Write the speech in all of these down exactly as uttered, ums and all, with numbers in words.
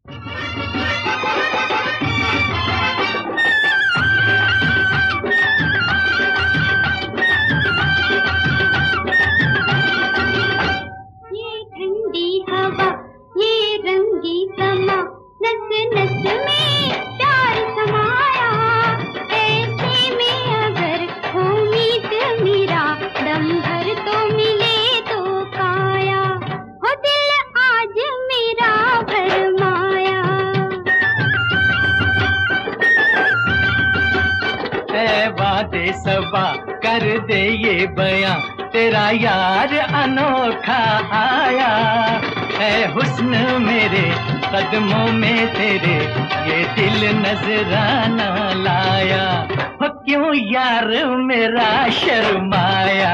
वादे सबा कर दे ये बयां, तेरा यार अनोखा आया है। हुस्न मेरे कदमों में तेरे, ये दिल नजराना लाया हो, क्यों यार मेरा शर्माया।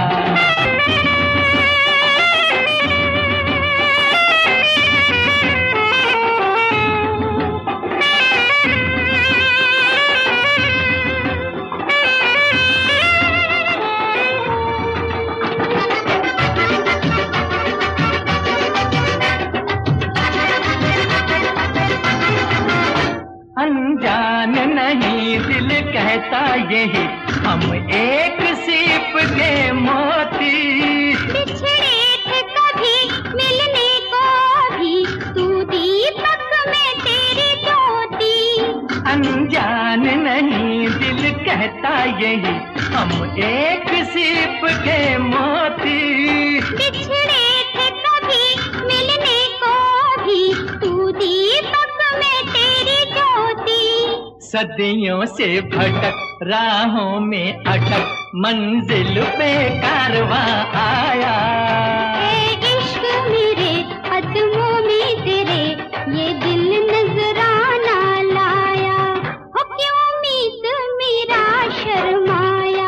अनजान नहीं दिल कहता यही, हम एक सीप के मोती। बिछड़े थे कभी मिलने को भी, तू दीपक में तेरी ज्योति। अनजान नहीं दिल कहता यही, हम एक सीप के मोती। बिछड़े थे कभी मिलने को भी, तू दीपक में तेरी ज्योति। सदियों से भटक राहों में अटक, मंजिल पे कारवां आया। ए इश्क मेरे कदमों में तेरे, ये दिल नजराना लाया हो, क्यों उम्मीद मेरा शर्माया।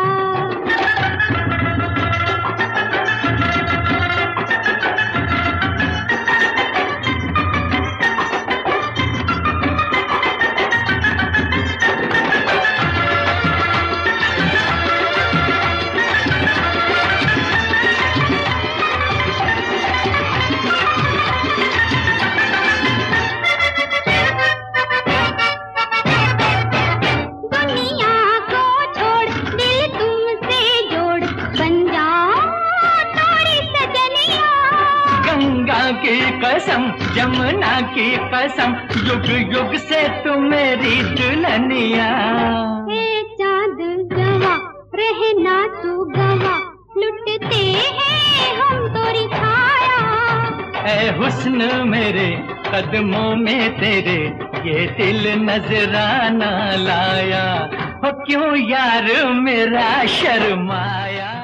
गंगा की कसम जमुना की कसम, युग युग से तू मेरी दुल्हनिया। हे चांद जवा रहना तू गवा, लुटते हैं हम तोरी छाया। ऐ हुस्न मेरे कदमों में तेरे, ये दिल नजराना लाया हो, क्यों यार मेरा शर्माया।